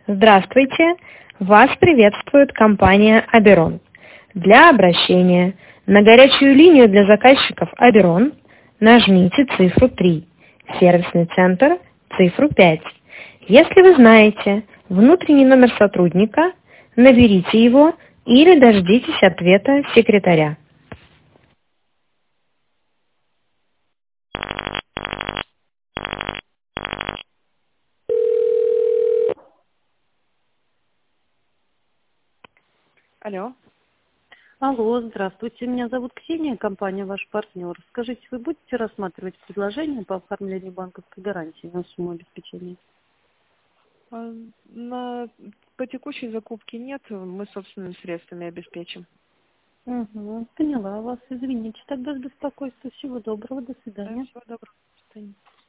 Здравствуйте! Вас приветствует компания Аберон. Для обращения на горячую линию для заказчиков Аберон нажмите цифру 3, сервисный центр цифру 5. Если вы знаете внутренний номер сотрудника, наберите его или дождитесь ответа секретаря. Алло. Алло, здравствуйте. Меня зовут Ксения, компания «Ваш партнер». Скажите, вы будете рассматривать предложение по оформлению банковской гарантии на сумму обеспечения? По текущей закупке нет, мы собственными средствами обеспечим. Угу, поняла вас. Извините, тогда с беспокойством. Всего доброго, до Да, свидания. всего доброго. До свидания.